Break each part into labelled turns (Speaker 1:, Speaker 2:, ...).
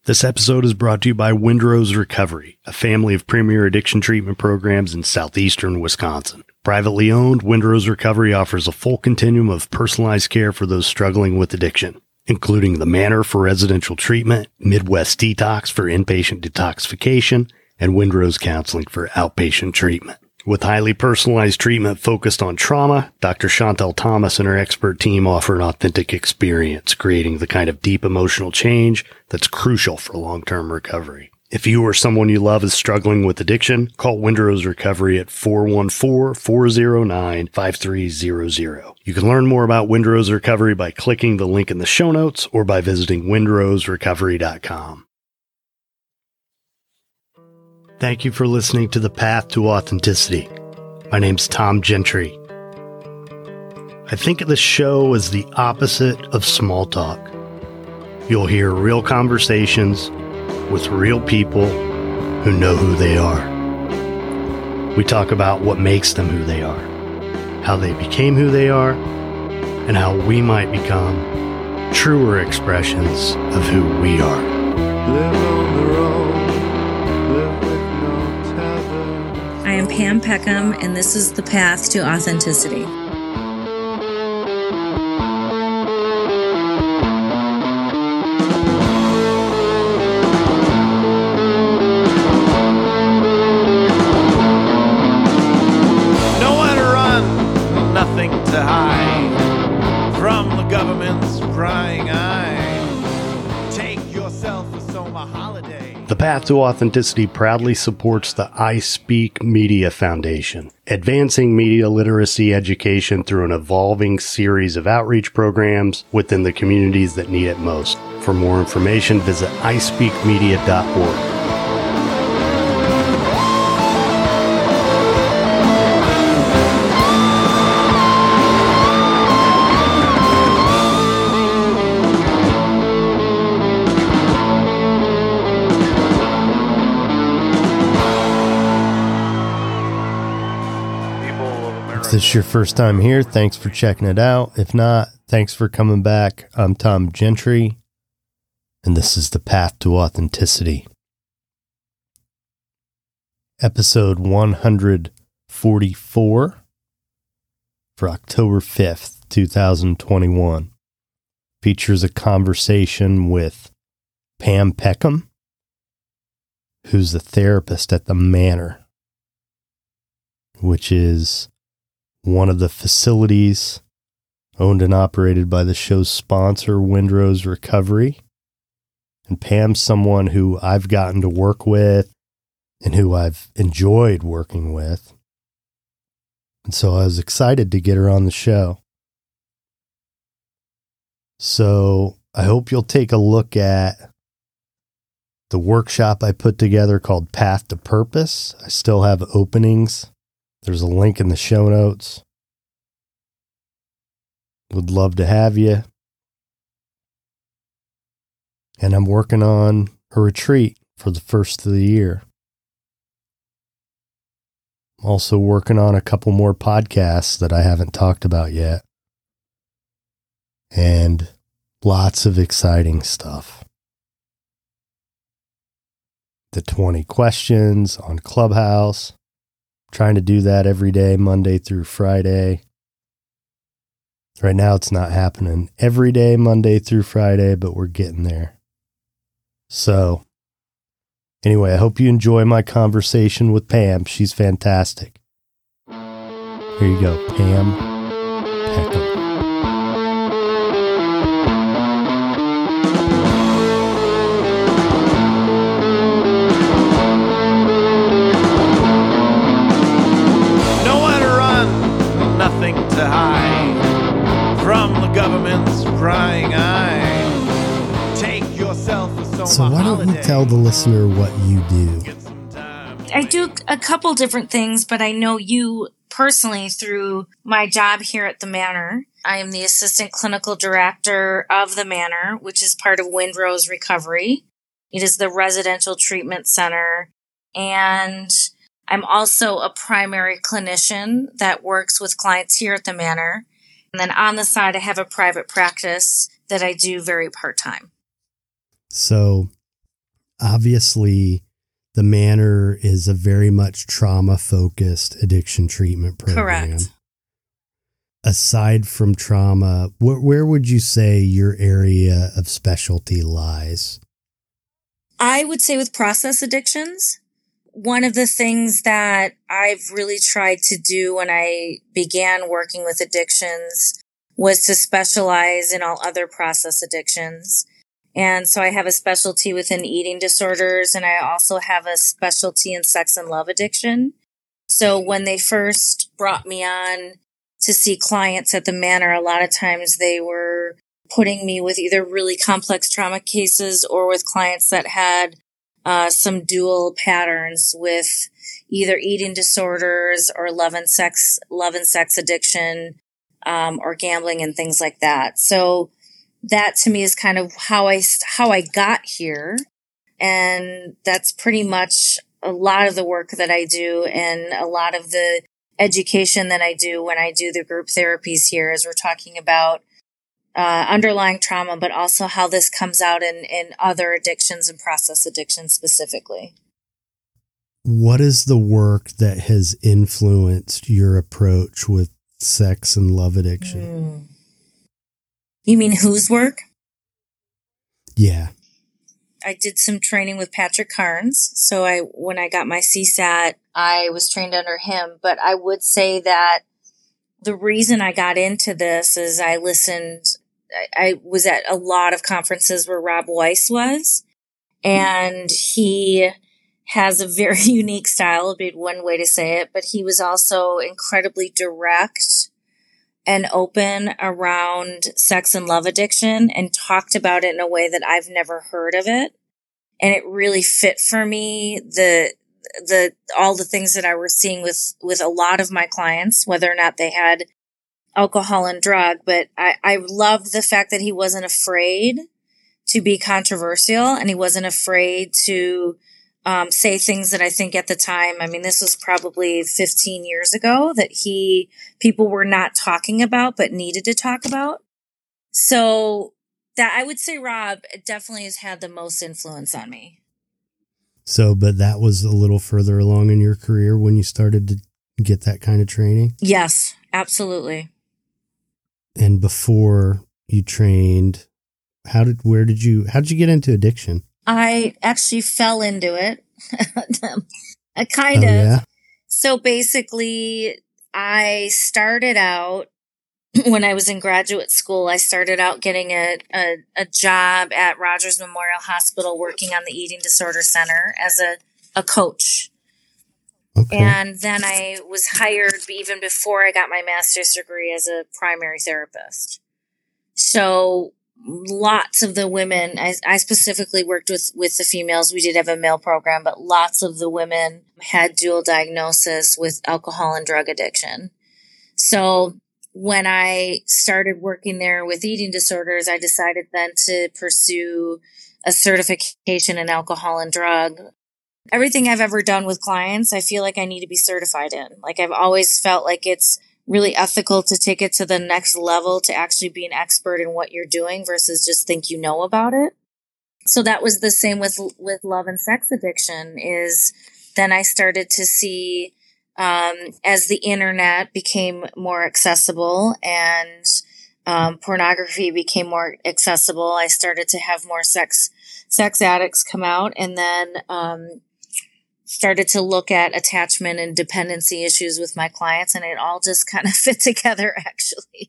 Speaker 1: This episode is brought to you by Windrose Recovery, a family of premier addiction treatment programs in southeastern Wisconsin. Privately owned, Windrose Recovery offers a full continuum of personalized care for those struggling with addiction, including the Manor for residential treatment, Midwest Detox for inpatient detoxification, and Windrose Counseling for outpatient treatment. With highly personalized treatment focused on trauma, Dr. Chantel Thomas and her expert team offer an authentic experience, creating the kind of deep emotional change that's crucial for long-term recovery. If you or someone you love is struggling with addiction, call Windrose Recovery at 414-409-5300. You can learn more about Windrose Recovery by clicking the link in the show notes or by visiting windroserecovery.com. Thank you for listening to The Path to Authenticity. My name's Tom Gentry. I think of the show as the opposite of small talk. You'll hear real conversations with real people who know who they are. We talk about what makes them who they are, how they became who they are, and how we might become truer expressions of who we are.
Speaker 2: Live on the road, live with no tether.
Speaker 3: I am Pam Peckham, and this is The Path to Authenticity.
Speaker 2: Nowhere to run, nothing to hide from the government's prying eye. Take yourself a summer holiday.
Speaker 1: The Path to Authenticity proudly supports the I Speak Media Foundation, advancing media literacy education through an evolving series of outreach programs within the communities that need it most. For more information, visit ispeakmedia.org. If this is your first time here, thanks for checking it out. If not, thanks for coming back. I'm Tom Gentry, and this is The Path to Authenticity. Episode 144 for October 5th, 2021 features a conversation with Pam Peckham, who's a therapist at the Manor, which is one of the facilities owned and operated by the show's sponsor, Windrose Recovery. And Pam's someone who I've gotten to work with and who I've enjoyed working with. And so I was excited to get her on the show. So I hope you'll take a look at the workshop I put together called Path to Purpose. I still have openings. There's a link in the show notes. Would love to have you. And I'm working on a retreat for the first of the year. I'm also working on a couple more podcasts that I haven't talked about yet. And lots of exciting stuff. The 20 questions on Clubhouse. Trying to do that every day, Monday through Friday. Right now it's not happening every day, Monday through Friday, but we're getting there. So, anyway, I hope you enjoy my conversation with Pam. She's fantastic. Here you go, Pam Peckham.
Speaker 2: Nothing to hide from the government's prying eye. Take yourself a summer
Speaker 1: So why don't you
Speaker 2: holiday.
Speaker 1: tell the listener what you do?
Speaker 2: Get some time.
Speaker 3: I do a couple different things, but I know you personally through my job here at the Manor. I am the assistant clinical director of the Manor, which is part of Windrose Recovery. It is the residential treatment center, and I'm also a primary clinician that works with clients here at the Manor. And then on the side, I have a private practice that I do very part-time.
Speaker 1: So obviously the Manor is a very much trauma-focused addiction treatment program.
Speaker 3: Correct.
Speaker 1: Aside from trauma, where would you say your area of specialty lies?
Speaker 3: I would say with process addictions, one of the things that I've really tried to do when I began working with addictions was to specialize in all other process addictions. And so I have a specialty within eating disorders, and I also have a specialty in sex and love addiction. So when they first brought me on to see clients at the Manor, a lot of times they were putting me with either really complex trauma cases or with clients that had some dual patterns with either eating disorders or love and sex addiction, or gambling and things like that. So that to me is kind of how I got here. And that's pretty much a lot of the work that I do and a lot of the education that I do when I do the group therapies here, as we're talking about underlying trauma, but also how this comes out in other addictions and process addictions specifically.
Speaker 1: What is the work that has influenced your approach with sex and love addiction?
Speaker 3: You mean whose work?
Speaker 1: Yeah.
Speaker 3: I did some training with Patrick Carnes. So when I got my CSAT, I was trained under him. But I would say that the reason I got into this is I was at a lot of conferences where Rob Weiss was, and he has a very unique style, would be one way to say it, but he was also incredibly direct and open around sex and love addiction and talked about it in a way that I've never heard of it. And it really fit for me, all the things that I was seeing with a lot of my clients, whether or not they had alcohol and drug. But I loved the fact that he wasn't afraid to be controversial, and he wasn't afraid to say things that I think at the time, I mean, this was probably 15 years ago, that people were not talking about, but needed to talk about. So that I would say Rob definitely has had the most influence on me.
Speaker 1: So, but that was a little further along in your career when you started to get that kind of training?
Speaker 3: Yes, absolutely.
Speaker 1: And before you trained, how did you get into addiction?
Speaker 3: I actually fell into it. I kind of.
Speaker 1: Yeah?
Speaker 3: So basically, I started out when I was in graduate school. I started out getting a job at Rogers Memorial Hospital working on the Eating Disorder Center as a coach.
Speaker 1: Okay.
Speaker 3: And then I was hired even before I got my master's degree as a primary therapist. So lots of the women, I specifically worked with the females. We did have a male program, but lots of the women had dual diagnosis with alcohol and drug addiction. So when I started working there with eating disorders, I decided then to pursue a certification in alcohol and drug. Everything I've ever done with clients, I feel like I need to be certified in. Like I've always felt like it's really ethical to take it to the next level, to actually be an expert in what you're doing versus just think you know about it. So that was the same with love and sex addiction. Is then I started to see, as the internet became more accessible and pornography became more accessible, I started to have more sex addicts come out, and then started to look at attachment and dependency issues with my clients, and it all just kind of fit together, actually.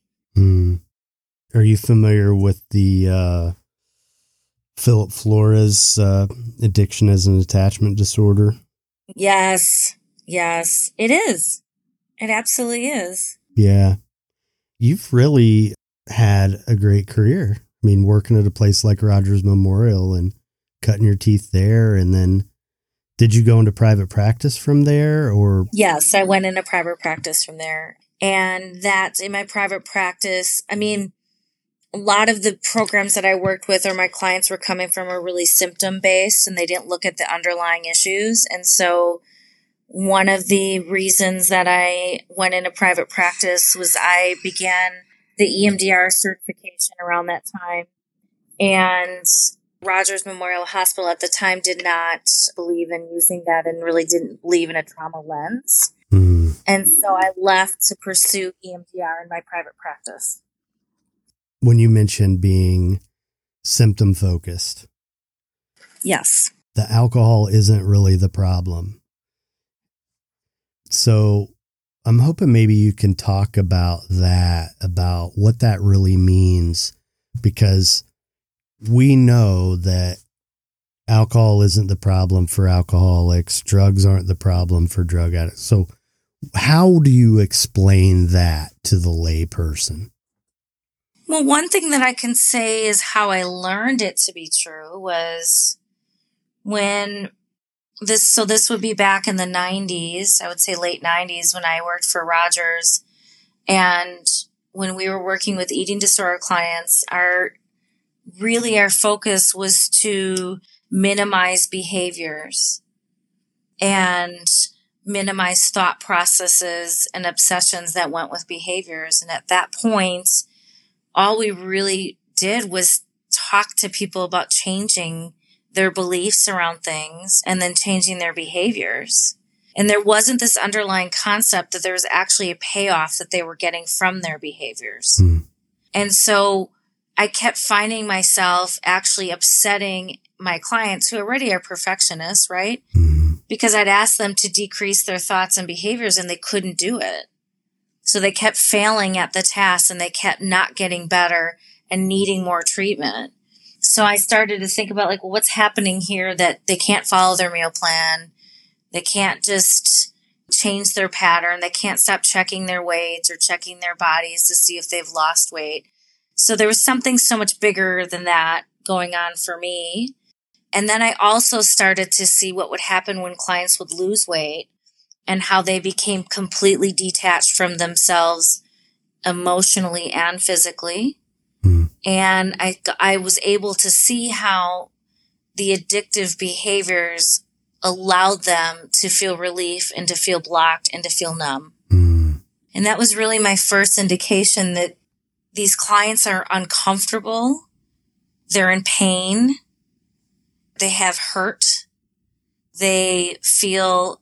Speaker 1: Are you familiar with the Philip Flores addiction as an attachment disorder?
Speaker 3: Yes, it is. It absolutely is.
Speaker 1: Yeah. You've really had a great career. I mean, working at a place like Rogers Memorial and cutting your teeth there, and then did you go into private practice from there, or?
Speaker 3: Yes, I went into private practice from there. And that's in my private practice. I mean, a lot of the programs that I worked with or my clients were coming from are really symptom based, and they didn't look at the underlying issues. And so one of the reasons that I went into private practice was I began the EMDR certification around that time. And Rogers Memorial Hospital at the time did not believe in using that and really didn't believe in a trauma lens. And so I left to pursue EMDR in my private practice.
Speaker 1: When you mentioned being symptom focused.
Speaker 3: Yes.
Speaker 1: The alcohol isn't really the problem. So I'm hoping maybe you can talk about that, about what that really means, because we know that alcohol isn't the problem for alcoholics. Drugs aren't the problem for drug addicts. So how do you explain that to the lay person?
Speaker 3: Well, one thing that I can say is how I learned it to be true was when this would be back in the 90s, I would say late 90s, when I worked for Rogers. And when we were working with eating disorder clients, our focus was to minimize behaviors and minimize thought processes and obsessions that went with behaviors. And at that point, all we really did was talk to people about changing their beliefs around things and then changing their behaviors. And there wasn't this underlying concept that there was actually a payoff that they were getting from their behaviors. And so I kept finding myself actually upsetting my clients, who already are perfectionists, right? Because I'd ask them to decrease their thoughts and behaviors and they couldn't do it. So they kept failing at the task and they kept not getting better and needing more treatment. So I started to think about, like, well, what's happening here that they can't follow their meal plan. They can't just change their pattern. They can't stop checking their weights or checking their bodies to see if they've lost weight. So there was something so much bigger than that going on for me. And then I also started to see what would happen when clients would lose weight and how they became completely detached from themselves emotionally and physically. And I was able to see how the addictive behaviors allowed them to feel relief and to feel blocked and to feel numb. And that was really my first indication that these clients are uncomfortable. They're in pain. They have hurt. They feel,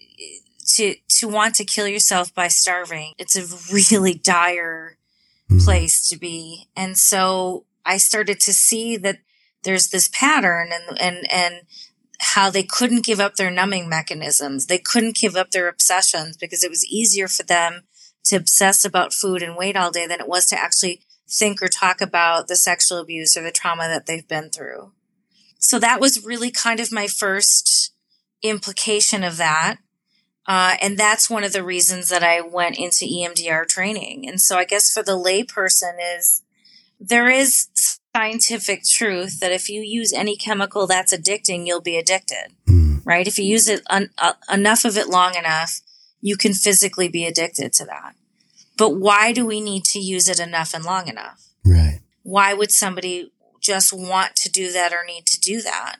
Speaker 3: to want to kill yourself by starving, it's a really dire place to be. And so I started to see that there's this pattern and how they couldn't give up their numbing mechanisms. They couldn't give up their obsessions because it was easier for them to obsess about food and weight all day than it was to actually think or talk about the sexual abuse or the trauma that they've been through. So that was really kind of my first implication of that. And that's one of the reasons that I went into EMDR training. And so I guess for the lay person there is scientific truth that if you use any chemical that's addicting, you'll be addicted, right? If you use it enough of it long enough, you can physically be addicted to that. But why do we need to use it enough and long enough?
Speaker 1: Right.
Speaker 3: Why would somebody just want to do that or need to do that?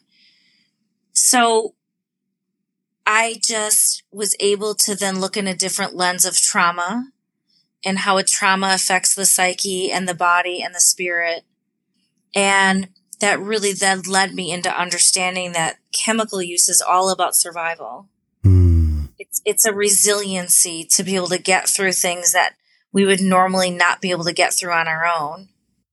Speaker 3: So I just was able to then look in a different lens of trauma and how a trauma affects the psyche and the body and the spirit. And that really then led me into understanding that chemical use is all about survival. It's a resiliency to be able to get through things that we would normally not be able to get through on our own.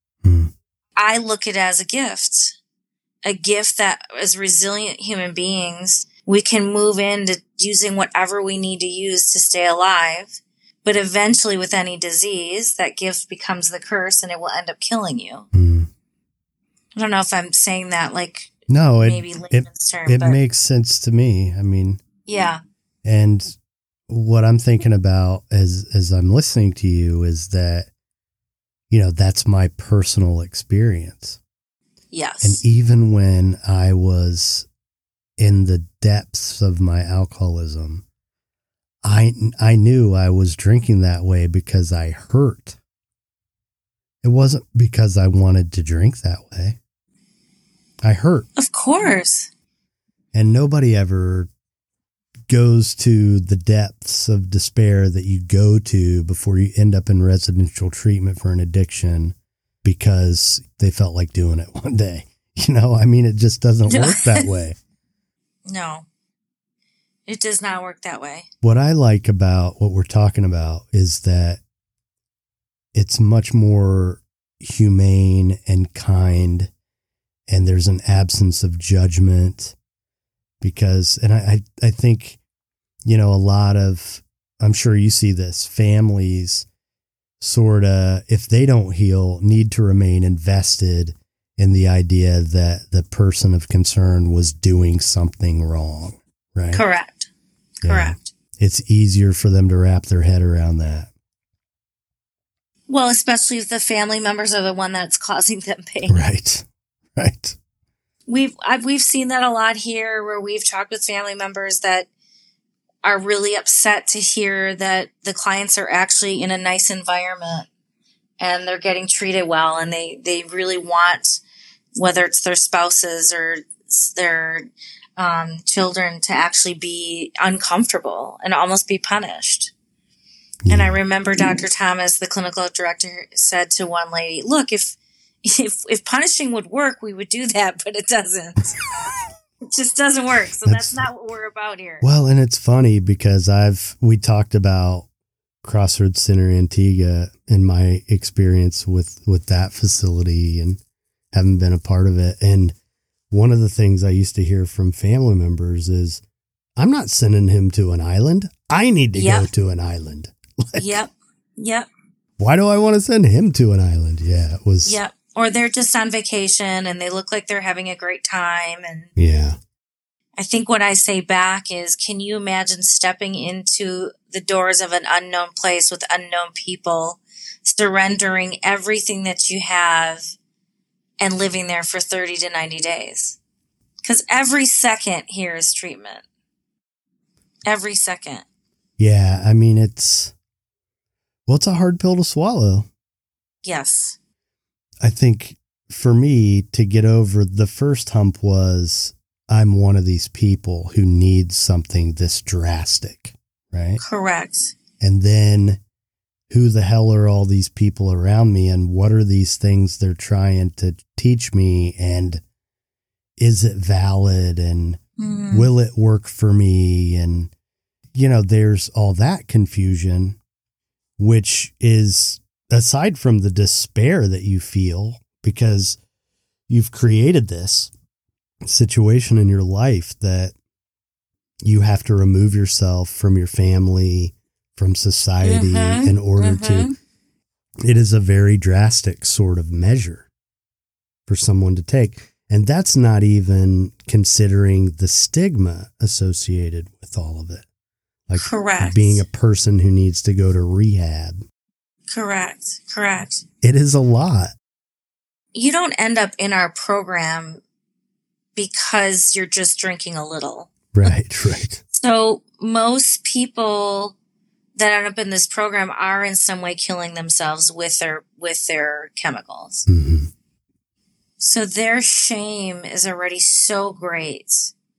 Speaker 3: I look at it as a gift that as resilient human beings, we can move into using whatever we need to use to stay alive. But eventually with any disease, that gift becomes the curse and it will end up killing you. I don't know if I'm saying that like maybe layman's term.
Speaker 1: It makes sense to me.
Speaker 3: Yeah.
Speaker 1: And what I'm thinking about as I'm listening to you is that, that's my personal experience.
Speaker 3: Yes.
Speaker 1: And even when I was in the depths of my alcoholism, I knew I was drinking that way because I hurt. It wasn't because I wanted to drink that way. I hurt.
Speaker 3: Of course.
Speaker 1: And nobody ever goes to the depths of despair that you go to before you end up in residential treatment for an addiction because they felt like doing it one day. I mean, it just doesn't work that way.
Speaker 3: No, it does not work that way.
Speaker 1: What I like about what we're talking about is that it's much more humane and kind, and there's an absence of judgment because, and I think, a lot of, I'm sure you see this, families sort of, if they don't heal, need to remain invested in the idea that the person of concern was doing something wrong, right?
Speaker 3: Correct.
Speaker 1: Yeah.
Speaker 3: Correct.
Speaker 1: It's easier for them to wrap their head around that.
Speaker 3: Well, especially if the family members are the one that's causing them pain.
Speaker 1: Right. Right.
Speaker 3: We've seen that a lot here, where we've talked with family members that are really upset to hear that the clients are actually in a nice environment and they're getting treated well, and they really want, whether it's their spouses or their children, to actually be uncomfortable and almost be punished. Yeah. And I remember Dr. Thomas, the clinical director, said to one lady, look, if punishing would work, we would do that, but it doesn't. It just doesn't work. So that's not what we're about here.
Speaker 1: Well, and it's funny because we talked about Crossroads Center Antigua and my experience with that facility and having been a part of it. And one of the things I used to hear from family members is, I'm not sending him to an island. I need to go to an island.
Speaker 3: Yep.
Speaker 1: Why do I want to send him to an island? Yeah, it was.
Speaker 3: Yep. Or they're just on vacation and they look like they're having a great time. And
Speaker 1: yeah.
Speaker 3: I think what I say back is, can you imagine stepping into the doors of an unknown place with unknown people, surrendering everything that you have and living there for 30 to 90 days? Because every second here is treatment. Every second.
Speaker 1: Yeah. I mean, it's a hard pill to swallow.
Speaker 3: Yes.
Speaker 1: I think for me to get over, the first hump was, I'm one of these people who needs something this drastic, right?
Speaker 3: Correct.
Speaker 1: And then who the hell are all these people around me, and what are these things they're trying to teach me, and is it valid, and will it work for me? And, there's all that confusion, which is aside from the despair that you feel because you've created this situation in your life that you have to remove yourself from your family, from society in order to. It is a very drastic sort of measure for someone to take. And that's not even considering the stigma associated with all of it. Like
Speaker 3: correct.
Speaker 1: Being a person who needs to go to rehab.
Speaker 3: Correct.
Speaker 1: It is a lot.
Speaker 3: You don't end up in our program because you're just drinking a little.
Speaker 1: Right.
Speaker 3: So most people that end up in this program are in some way killing themselves with their chemicals.
Speaker 1: Mm-hmm.
Speaker 3: So their shame is already so great.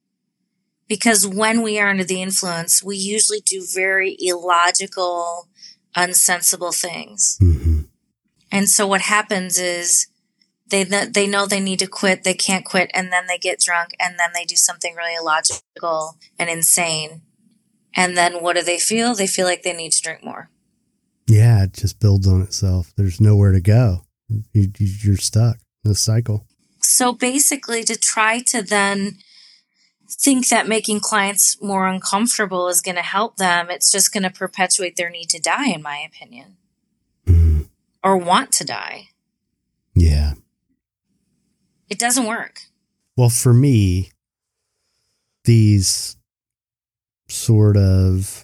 Speaker 3: Because when we are under the influence, we usually do very illogical, unsensible things.
Speaker 1: Mm-hmm.
Speaker 3: And so what happens is they know they need to quit, they can't quit, and then they get drunk, and then they do something really illogical and insane. And then what do they feel? They feel like they need to drink more.
Speaker 1: Yeah, it just builds on itself. There's nowhere to go. You're stuck in a cycle.
Speaker 3: So basically, to try to then think that making clients more uncomfortable is going to help them, it's just going to perpetuate their need to die, in my opinion.
Speaker 1: Mm-hmm.
Speaker 3: Or want to die.
Speaker 1: Yeah.
Speaker 3: It doesn't work.
Speaker 1: Well, for me, these sort of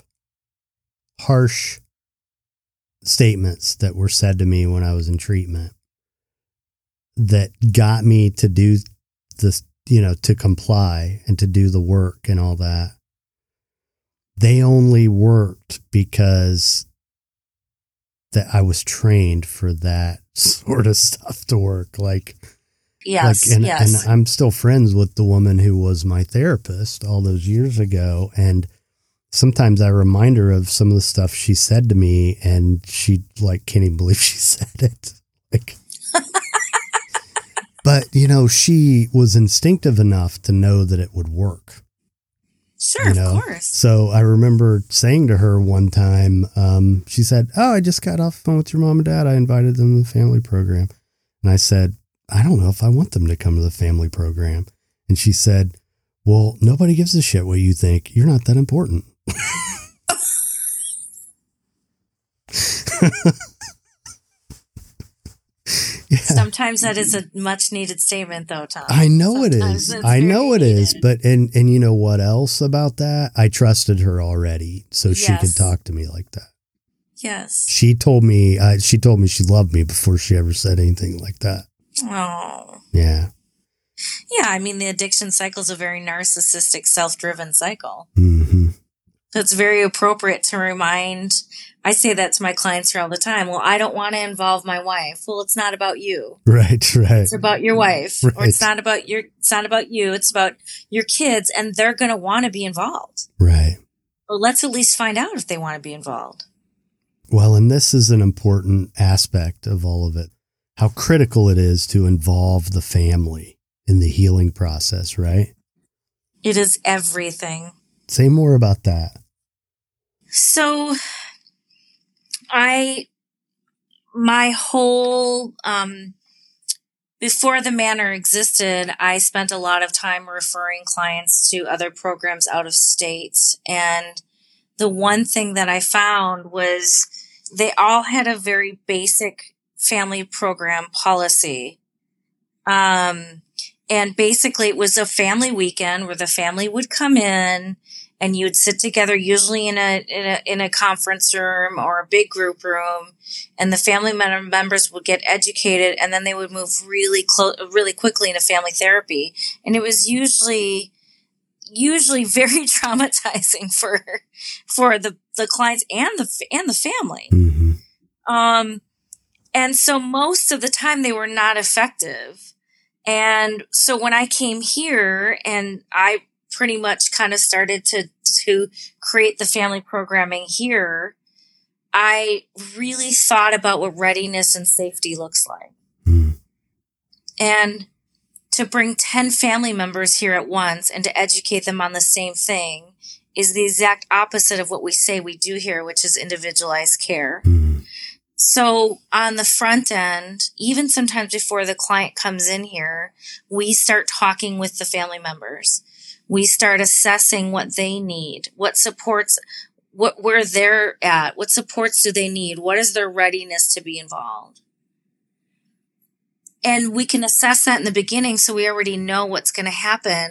Speaker 1: harsh statements that were said to me when I was in treatment that got me to do this, to comply and to do the work and all that, they only worked because that I was trained for that sort of stuff to work.
Speaker 3: Yes.
Speaker 1: And I'm still friends with the woman who was my therapist all those years ago. And sometimes I remind her of some of the stuff she said to me, and she can't even believe she said it. But, she was instinctive enough to know that it would work.
Speaker 3: Sure, of course.
Speaker 1: So I remember saying to her one time, she said, "Oh, I just got off the phone with your mom and dad. I invited them to the family program." And I said, "I don't know if I want them to come to the family program." And she said, "Well, nobody gives a shit what you think. You're not that important."
Speaker 3: Yeah. Sometimes that is a much needed statement though, Tom.
Speaker 1: I know it is. I know it is. But, and you know what else about that? I trusted her already. So she could talk to me like that.
Speaker 3: Yes.
Speaker 1: She told me she loved me before she ever said anything like that.
Speaker 3: Oh.
Speaker 1: Yeah.
Speaker 3: Yeah. I mean, the addiction cycle is a very narcissistic, self-driven cycle.
Speaker 1: Mm-hmm.
Speaker 3: So it's very appropriate to remind. I say that to my clients here all the time. Well, I don't want to involve my wife. Well, it's not about you.
Speaker 1: Right.
Speaker 3: It's about your wife.
Speaker 1: Right.
Speaker 3: Or it's not about you. It's about your kids, and they're going to want to be involved.
Speaker 1: Right.
Speaker 3: Or let's at least find out if they want to be involved.
Speaker 1: Well, and this is an important aspect of all of it. How critical it is to involve the family in the healing process, right?
Speaker 3: It is everything.
Speaker 1: Say more about that.
Speaker 3: So my whole, before the Manor existed, I spent a lot of time referring clients to other programs out of state. And the one thing that I found was they all had a very basic family program policy. And basically it was a family weekend where the family would come in and you would sit together, usually in a conference room or a big group room, and the family members would get educated, and then they would move really quickly into family therapy. And it was usually very traumatizing for the clients and the family.
Speaker 1: Mm-hmm.
Speaker 3: And so most of the time they were not effective. And so when I came here and I pretty much kind of started to create the family programming here, I really thought about what readiness and safety looks like.
Speaker 1: Mm.
Speaker 3: And to bring 10 family members here at once and to educate them on the same thing is the exact opposite of what we say we do here, which is individualized care.
Speaker 1: Mm.
Speaker 3: So on the front end, even sometimes before the client comes in here, we start talking with the family members. We start assessing what they need, what supports, where they're at, what supports do they need, what is their readiness to be involved. And we can assess that in the beginning so we already know what's going to happen.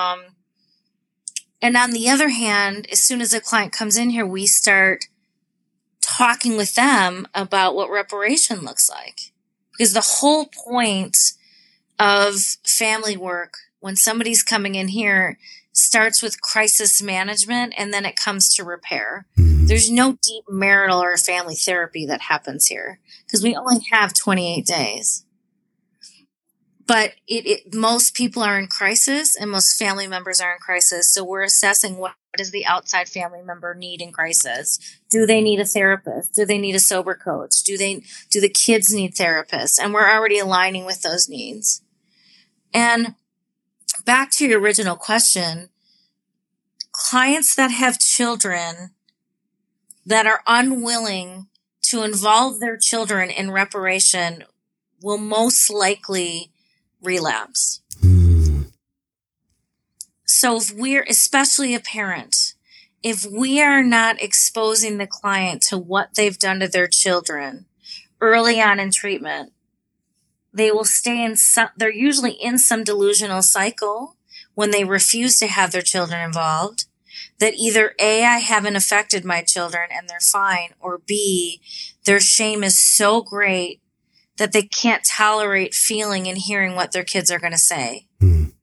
Speaker 3: And on the other hand, as soon as a client comes in here, we start talking with them about what reparation looks like. Because the whole point of family work, when somebody's coming in here, starts with crisis management and then it comes to repair.
Speaker 1: Mm-hmm.
Speaker 3: There's no deep marital or family therapy that happens here because we only have 28 days. But most people are in crisis and most family members are in crisis. So we're assessing what does the outside family member need in crisis? Do they need a therapist? Do they need a sober coach? Do the kids need therapists? And we're already aligning with those needs. And back to your original question, clients that have children that are unwilling to involve their children in reparation will most likely relapse.
Speaker 1: Mm.
Speaker 3: So if we're, especially a parent, if we are not exposing the client to what they've done to their children early on in treatment, they will stay they're usually in some delusional cycle when they refuse to have their children involved, that either A, I haven't affected my children and they're fine, or B, their shame is so great that they can't tolerate feeling and hearing what their kids are going to say.
Speaker 1: Mm.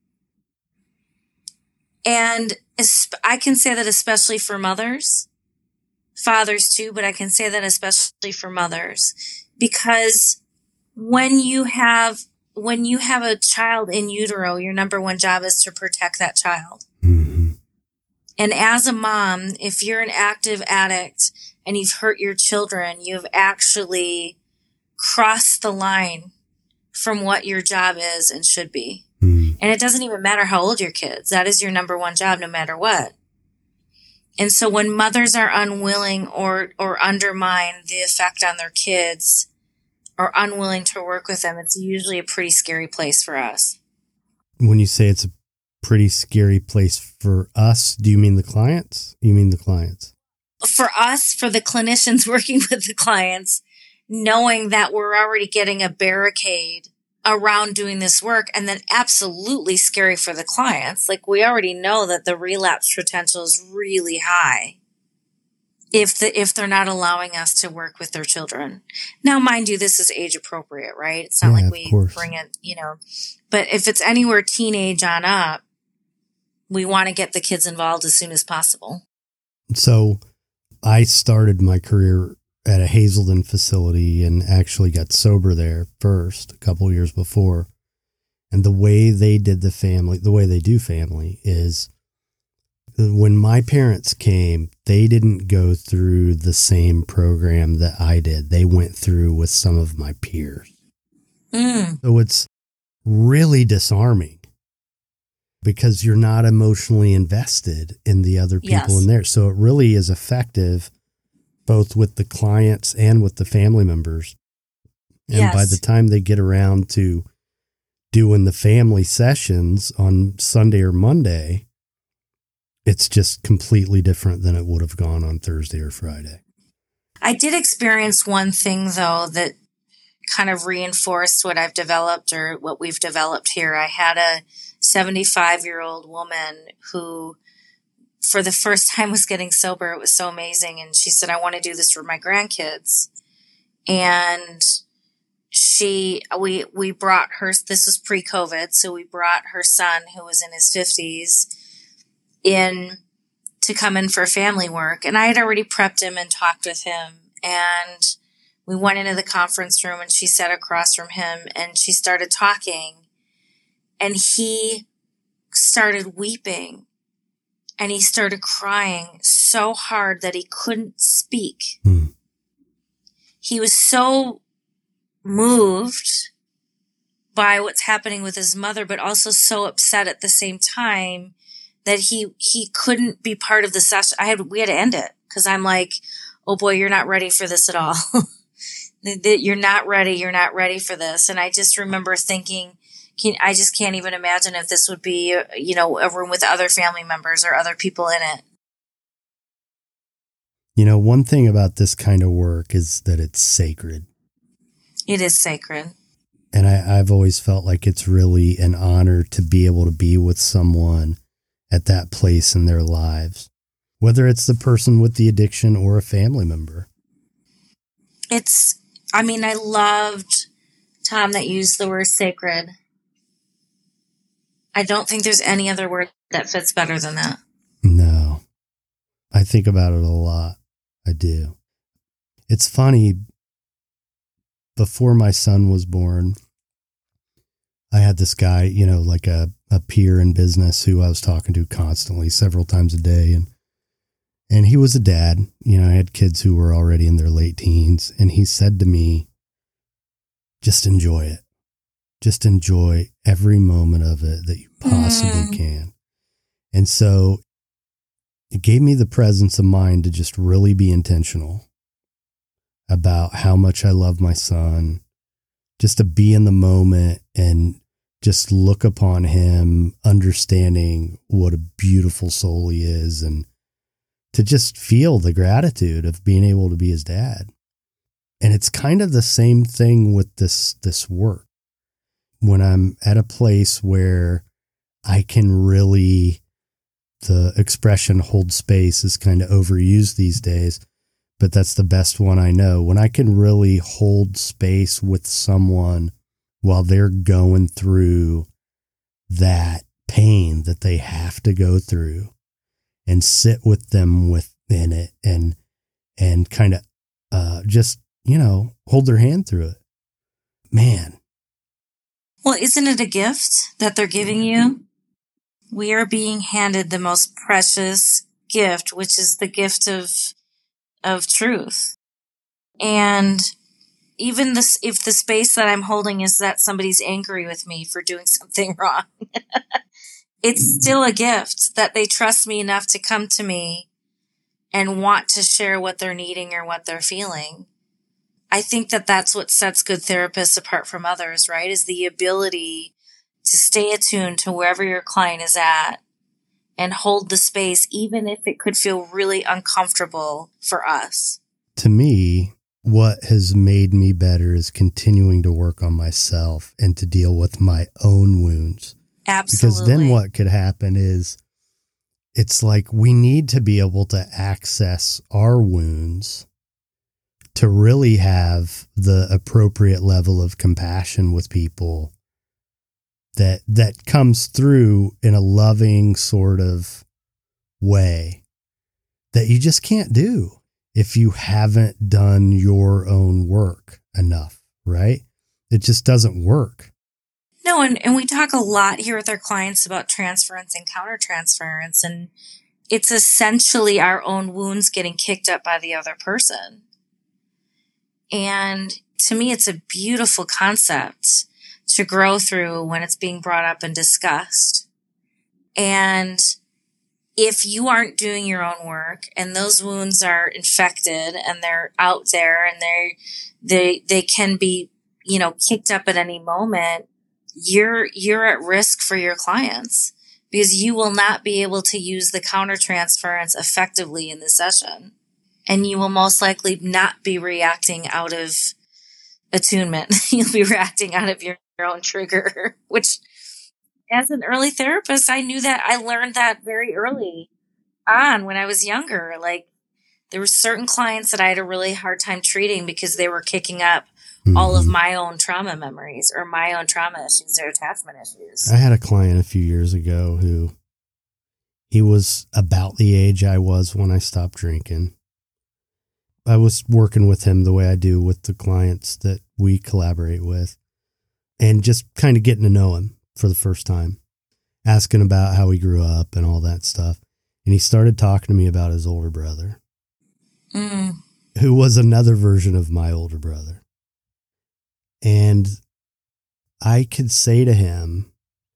Speaker 3: And I can say that especially for mothers, fathers too, but I can say that especially for mothers, because when you have a child in utero, your number one job is to protect that child.
Speaker 1: Mm-hmm.
Speaker 3: And as a mom, if you're an active addict and you've hurt your children, you've actually crossed the line from what your job is and should be.
Speaker 1: Mm.
Speaker 3: And it doesn't even matter how old your kids. That is your number one job no matter what. And so when mothers are unwilling or undermine the effect on their kids or unwilling to work with them, it's usually a pretty scary place for us.
Speaker 1: When you say it's a pretty scary place for us, do you mean the clients? You mean the clients?
Speaker 3: For us, for the clinicians working with the clients, knowing that we're already getting a barricade around doing this work, and then absolutely scary for the clients. Like, we already know that the relapse potential is really high if they're not allowing us to work with their children. Now, mind you, this is age appropriate, right? It's not like we bring it, but if it's anywhere teenage on up, we want to get the kids involved as soon as possible.
Speaker 1: So I started my career at a Hazelden facility and actually got sober there first a couple years before. And the way they did the way they do family is when my parents came, they didn't go through the same program that I did. They went through with some of my peers. So it's really disarming because you're not emotionally invested in the other people in there. So it really is effective both with the clients and with the family members. And by the time they get around to doing the family sessions on Sunday or Monday, it's just completely different than it would have gone on Thursday or Friday.
Speaker 3: I did experience one thing, though, that kind of reinforced what I've developed or what we've developed here. I had a 75-year-old woman who, for the first time, was getting sober. It was so amazing. And she said, I want to do this for my grandkids. And we brought her, this was pre-COVID, so we brought her son, who was in his 50s, in to come in for family work. And I had already prepped him and talked with him. And we went into the conference room and she sat across from him and she started talking. And he started weeping. And he started crying so hard that he couldn't speak. He was so moved by what's happening with his mother, but also so upset at the same time that he couldn't be part of the session. We had to end it because I'm like, oh boy, you're not ready for this at all. You're not ready for this. And I just remember thinking, I just can't even imagine if this would be, a room with other family members or other people in it.
Speaker 1: One thing about this kind of work is that it's sacred.
Speaker 3: It is sacred.
Speaker 1: And I've always felt like it's really an honor to be able to be with someone at that place in their lives, whether it's the person with the addiction or a family member.
Speaker 3: I loved, Tom, that used the word sacred. I don't think there's any other word that fits better than that.
Speaker 1: No, I think about it a lot. I do. It's funny. Before my son was born, I had this guy, like a peer in business who I was talking to constantly, several times a day. And he was a dad, I had kids who were already in their late teens. And he said to me, just enjoy it. Just enjoy every moment of it that you possibly can. And so it gave me the presence of mind to just really be intentional about how much I love my son, just to be in the moment and just look upon him, understanding what a beautiful soul he is, and to just feel the gratitude of being able to be his dad. And it's kind of the same thing with this work. When I'm at a place where I can really, the expression hold space is kind of overused these days, but that's the best one I know. When I can really hold space with someone while they're going through that pain that they have to go through and sit with them within it and kind of just, hold their hand through it. Man.
Speaker 3: Well, isn't it a gift that they're giving you? We are being handed the most precious gift, which is the gift of truth. And even this, if the space that I'm holding is that somebody's angry with me for doing something wrong, it's still a gift that they trust me enough to come to me and want to share what they're needing or what they're feeling. I think that that's what sets good therapists apart from others, right? Is the ability to stay attuned to wherever your client is at and hold the space, even if it could feel really uncomfortable for us.
Speaker 1: To me, what has made me better is continuing to work on myself and to deal with my own wounds.
Speaker 3: Absolutely.
Speaker 1: Because then what could happen is it's like we need to be able to access our wounds to really have the appropriate level of compassion with people that comes through in a loving sort of way that you just can't do if you haven't done your own work enough, right? It just doesn't work.
Speaker 3: No, and we talk a lot here with our clients about transference and countertransference, and it's essentially our own wounds getting kicked up by the other person. And to me, it's a beautiful concept to grow through when it's being brought up and discussed. And if you aren't doing your own work and those wounds are infected and they're out there and they can be, kicked up at any moment, you're at risk for your clients because you will not be able to use the countertransference effectively in the session. And you will most likely not be reacting out of attunement. You'll be reacting out of your own trigger, which as an early therapist, I knew that. I learned that very early on when I was younger. Like there were certain clients that I had a really hard time treating because they were kicking up all of my own trauma memories or my own trauma issues or attachment issues.
Speaker 1: I had a client a few years ago who he was about the age I was when I stopped drinking. I was working with him the way I do with the clients that we collaborate with and just kind of getting to know him for the first time, asking about how he grew up and all that stuff. And he started talking to me about his older brother, who was another version of my older brother. And I could say to him,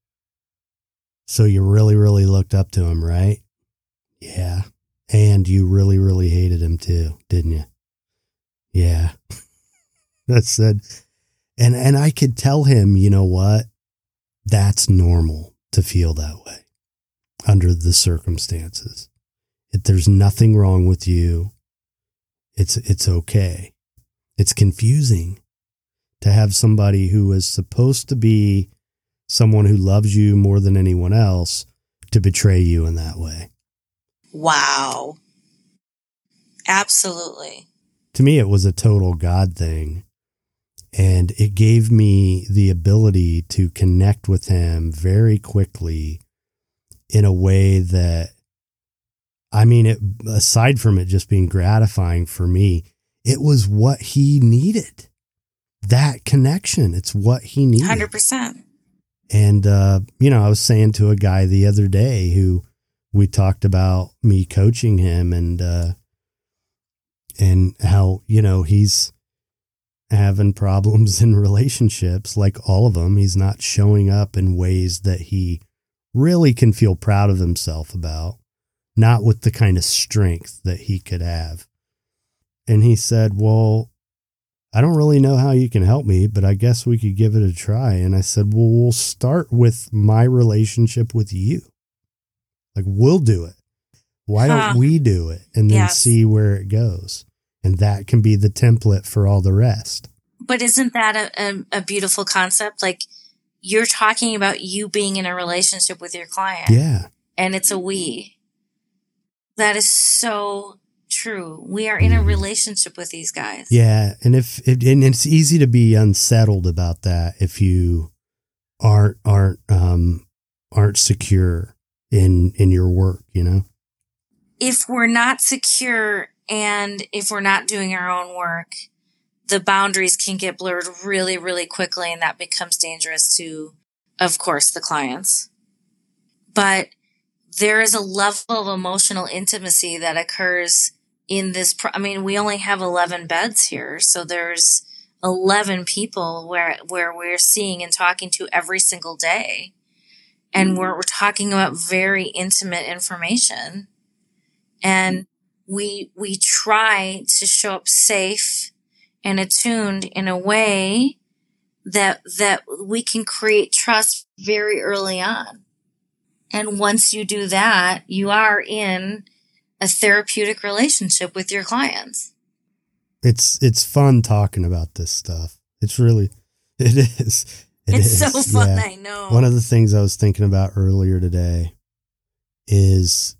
Speaker 1: so you really, really looked up to him, right? Yeah. And you really, really hated him too, didn't you? Yeah. That said, and I could tell him, you know what? That's normal to feel that way under the circumstances. There's nothing wrong with you. It's okay. It's confusing to have somebody who is supposed to be someone who loves you more than anyone else to betray you in that way.
Speaker 3: Wow. Absolutely.
Speaker 1: To me, it was a total God thing. And it gave me the ability to connect with him very quickly in a way that, aside from it just being gratifying for me, it was what he needed. That connection. It's what he needed.
Speaker 3: 100%.
Speaker 1: And, I was saying to a guy the other day who we talked about me coaching him and how, he's having problems in relationships like all of them. He's not showing up in ways that he really can feel proud of himself about, not with the kind of strength that he could have. And he said, well, I don't really know how you can help me, but I guess we could give it a try. And I said, well, we'll start with my relationship with you. Like, we'll do it. Why don't we do it and then see where it goes? And that can be the template for all the rest.
Speaker 3: But isn't that a beautiful concept? Like, you're talking about you being in a relationship with your client.
Speaker 1: Yeah.
Speaker 3: And it's a we. That is so true. We are in a relationship with these guys.
Speaker 1: Yeah. And and it's easy to be unsettled about that if you aren't secure in your work,
Speaker 3: If we're not secure and if we're not doing our own work, the boundaries can get blurred really, really quickly, and that becomes dangerous to, of course, the clients. But there is a level of emotional intimacy that occurs in this. We only have 11 beds here, so there's 11 people where we're seeing and talking to every single day. And we're talking about very intimate information. And we try to show up safe and attuned in a way that we can create trust very early on. And once you do that, you are in a therapeutic relationship with your clients.
Speaker 4: It's fun talking about this stuff. It is.
Speaker 3: It's so fun, yeah. I know.
Speaker 4: One of the things I was thinking about earlier today is,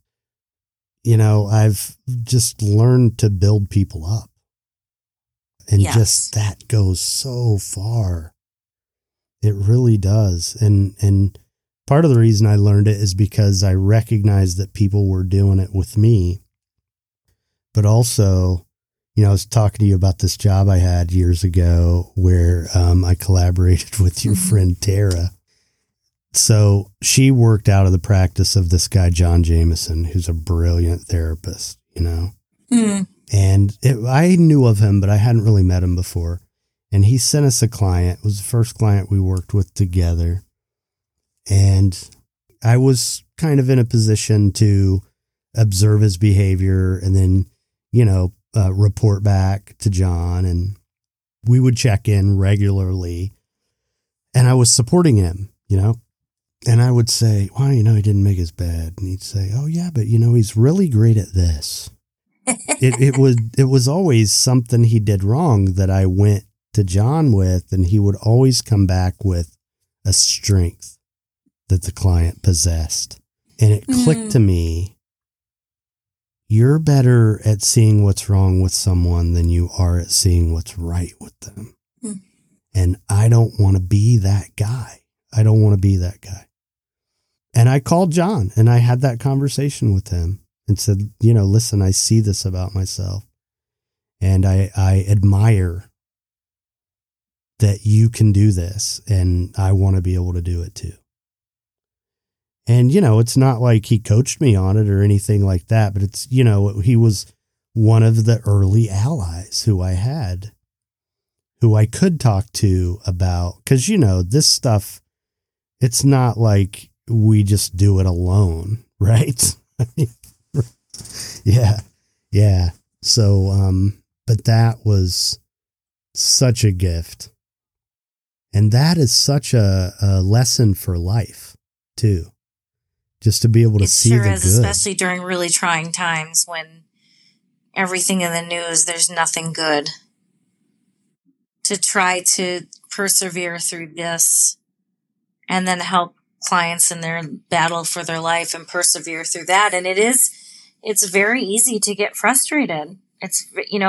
Speaker 4: I've just learned to build people up. And just that goes so far. It really does. And part of the reason I learned it is because I recognized that people were doing it with me. But also, I was talking to you about this job I had years ago where I collaborated with your friend Tara. So she worked out of the practice of this guy, John Jameson, who's a brilliant therapist, And I knew of him, but I hadn't really met him before. And he sent us a client. It was the first client we worked with together. And I was kind of in a position to observe his behavior and then, report back to John. And we would check in regularly. And I was supporting him, And I would say, well, he didn't make his bed. And he'd say, oh, yeah, but, he's really great at this. It was always something he did wrong that I went to John with, and he would always come back with a strength that the client possessed. And it clicked to me, you're better at seeing what's wrong with someone than you are at seeing what's right with them. And I don't want to be that guy. And I called John and I had that conversation with him and said, listen, I see this about myself and I admire that you can do this and I want to be able to do it too. And, it's not like he coached me on it or anything like that, but it's, he was one of the early allies who I could talk to about, because, this stuff, it's not like we just do it alone, right? Yeah. So, but that was such a gift. And that is such a lesson for life too. Just to be able to see the good.
Speaker 3: Especially during really trying times when everything in the news, there's nothing good. To try to persevere through this and then help clients in their battle for their life and persevere through that. And it's very easy to get frustrated. It's,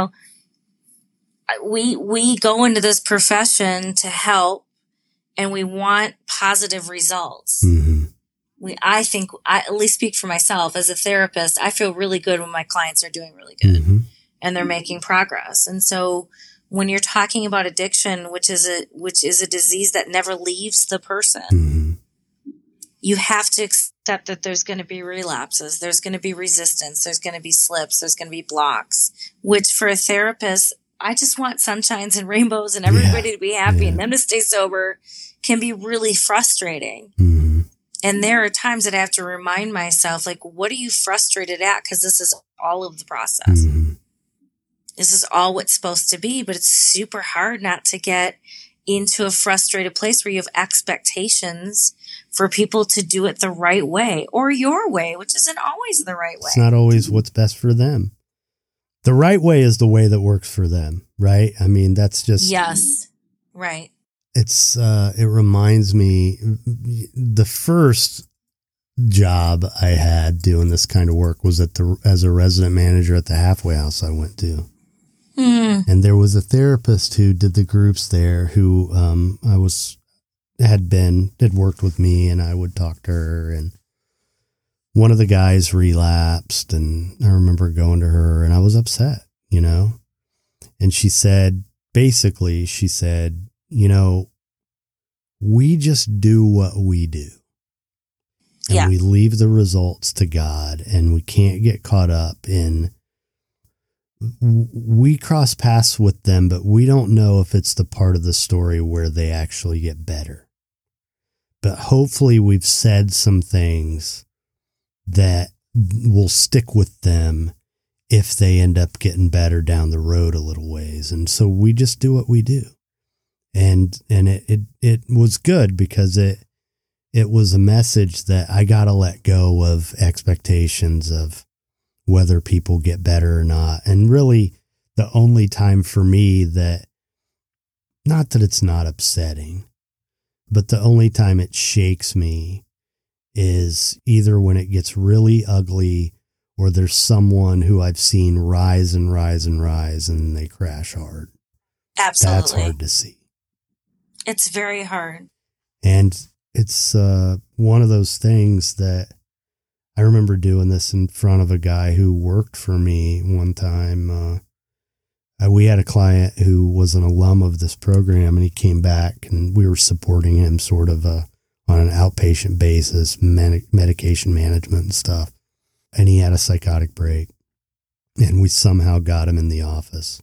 Speaker 3: we go into this profession to help and we want positive results.
Speaker 4: Mm-hmm.
Speaker 3: I at least speak for myself as a therapist, I feel really good when my clients are doing really good and they're making progress. And so when you're talking about addiction, which is a disease that never leaves the person, you have to accept that there's going to be relapses. There's going to be resistance. There's going to be slips. There's going to be blocks, which for a therapist, I just want sunshines and rainbows and everybody to be happy and them to stay sober can be really frustrating. And there are times that I have to remind myself, like, what are you frustrated at? Because this is all of the process. This is all what's supposed to be, but it's super hard not to get into a frustrated place where you have expectations for people to do it the right way or your way, which isn't always the right way.
Speaker 4: It's not always what's best for them. The right way is the way that works for them, right? I mean, that's just...
Speaker 3: Yes, right.
Speaker 4: It reminds me, the first job I had doing this kind of work was as a resident manager at the halfway house I went to. And there was a therapist who did the groups there who had worked with me, and I would talk to her, and one of the guys relapsed, and I remember going to her and I was upset, and she said, we just do what we do. And we leave the results to God, and we can't get caught up in we cross paths with them, but we don't know if it's the part of the story where they actually get better. But hopefully we've said some things that will stick with them if they end up getting better down the road a little ways. And so we just do what we do. And it was good because it was a message that I got to let go of expectations of whether people get better or not. And really the only time for me that, not that it's not upsetting, but the only time it shakes me is either when it gets really ugly or there's someone who I've seen rise and rise and rise and they crash hard.
Speaker 3: Absolutely.
Speaker 4: That's hard to see.
Speaker 3: It's very hard.
Speaker 4: And it's one of those things that I remember doing this in front of a guy who worked for me one time. We had a client who was an alum of this program, and he came back and we were supporting him sort of on an outpatient basis, medication management and stuff. And he had a psychotic break, and we somehow got him in the office.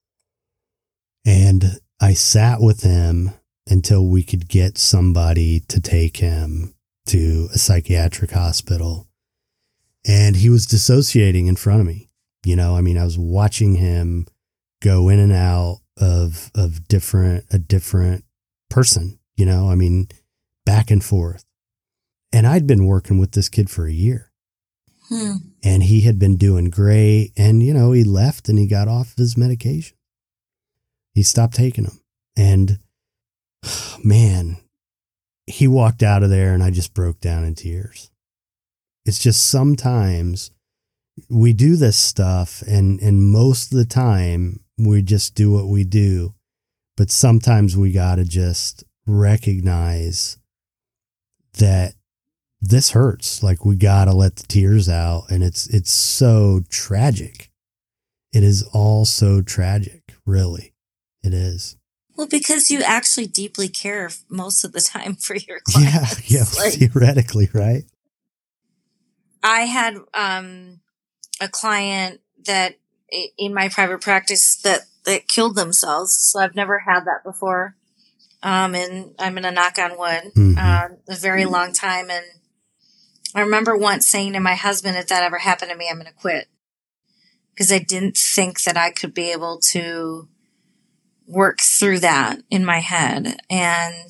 Speaker 4: And I sat with him until we could get somebody to take him to a psychiatric hospital. And he was dissociating in front of me. You know, I mean, I was watching him go in and out of a different person, you know, I mean, back and forth. And I'd been working with this kid for a year. And he had been doing great. And, you know, he left and he got off his medication. He stopped taking them. And man, he walked out of there and I just broke down in tears. It's just sometimes we do this stuff and most of the time we just do what we do. But sometimes we got to just recognize that this hurts. Like, we got to let the tears out, and it's so tragic. It is all so tragic, really. It is.
Speaker 3: Well, because you actually deeply care most of the time for your clients.
Speaker 4: Yeah, like, theoretically, right?
Speaker 3: I had a client that in my private practice that killed themselves. So I've never had that before. And I'm going to knock on wood, a very long time. And I remember once saying to my husband, if that ever happened to me, I'm going to quit. Because I didn't think that I could be able to work through that in my head. And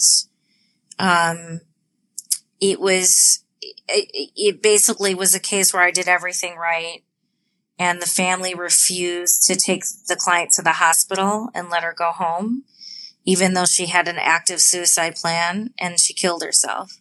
Speaker 3: it basically was a case where I did everything right. And the family refused to take the client to the hospital and let her go home, even though she had an active suicide plan, and she killed herself.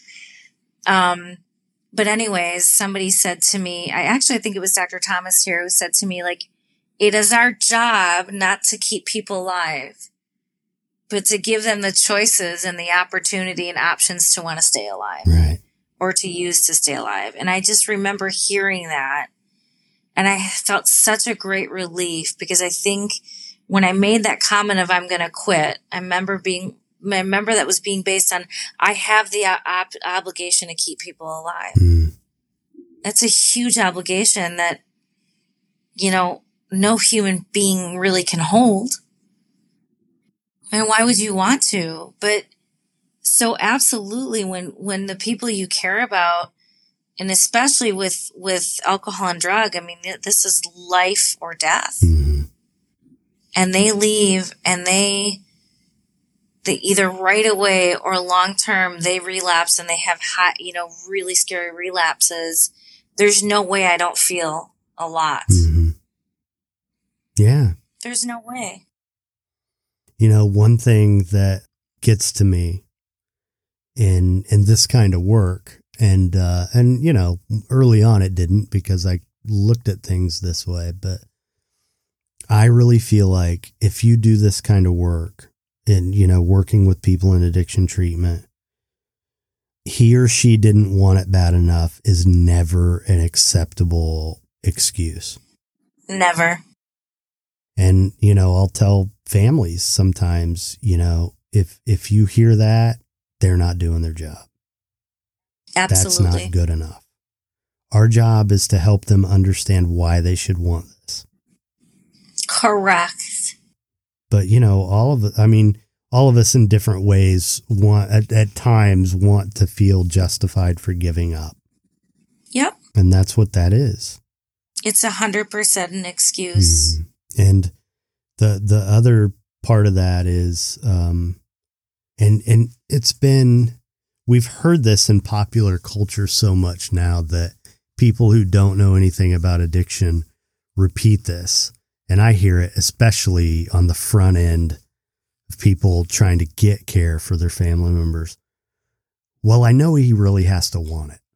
Speaker 3: But anyways, somebody said to me, I think it was Dr. Thomas here who said to me, like, it is our job not to keep people alive, but to give them the choices and the opportunity and options to want to stay alive.
Speaker 4: Right.
Speaker 3: Or to use to stay alive. And I just remember hearing that. And I felt such a great relief, because I think when I made that comment of I'm going to quit, I remember that was being based on, I have the obligation to keep people alive. That's a huge obligation that, you know, no human being really can hold. And why would you want to? But so absolutely, when the people you care about, and especially with alcohol and drug, I mean, this is life or death. And they leave, and they either right away or long term, they relapse and they have really scary relapses. There's no way I don't feel a lot.
Speaker 4: Yeah.
Speaker 3: There's no way.
Speaker 4: You know, one thing that gets to me in this kind of work, and you know, early on it didn't, because I looked at things this way, but I really feel like if you do this kind of work and, you know, working with people in addiction treatment, he or she didn't want it bad enough is never an acceptable excuse.
Speaker 3: Never.
Speaker 4: And, you know, I'll tell families sometimes, you know, if you hear that, they're not doing their job.
Speaker 3: Absolutely.
Speaker 4: That's not good enough. Our job is to help them understand why they should want this.
Speaker 3: Correct.
Speaker 4: But, all of us in different ways at times want to feel justified for giving up.
Speaker 3: Yep.
Speaker 4: And that's what that is.
Speaker 3: It's 100% an excuse.
Speaker 4: And the other part of that is, and it's been, we've heard this in popular culture so much now that people who don't know anything about addiction repeat this. And I hear it, especially on the front end of people trying to get care for their family members. Well, I know he really has to want it.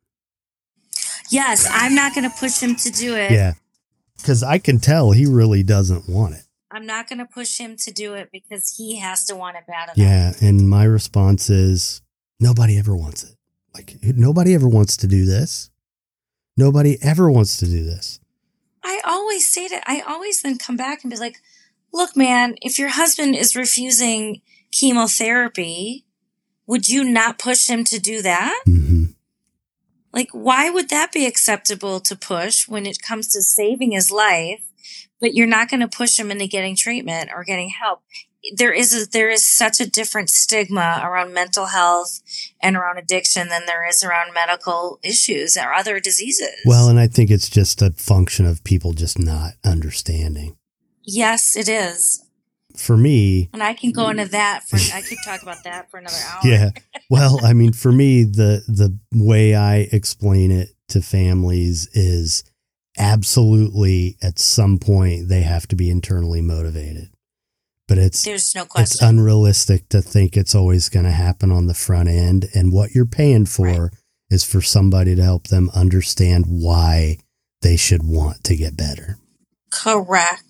Speaker 3: Yes, I'm not going to push him to do it.
Speaker 4: Yeah, because I can tell he really doesn't want it.
Speaker 3: I'm not going to push him to do it because he has to want it bad enough.
Speaker 4: Yeah, and my response is, nobody ever wants it. Like, nobody ever wants to do this. Nobody ever wants to do this.
Speaker 3: I always then come back and be like, look, man, if your husband is refusing chemotherapy, would you not push him to do that?
Speaker 4: Mm-hmm.
Speaker 3: Like, why would that be acceptable to push when it comes to saving his life, but you're not going to push him into getting treatment or getting help? There is such a different stigma around mental health and around addiction than there is around medical issues or other diseases.
Speaker 4: Well, and I think it's just a function of people just not understanding.
Speaker 3: Yes, it is.
Speaker 4: For me,
Speaker 3: and I can go into that I could talk about that for another hour.
Speaker 4: Yeah. Well, for me, the way I explain it to families is absolutely at some point they have to be internally motivated. But
Speaker 3: there's no question.
Speaker 4: It's unrealistic to think it's always going to happen on the front end. And what you're paying for is for somebody to help them understand why they should want to get better.
Speaker 3: Correct.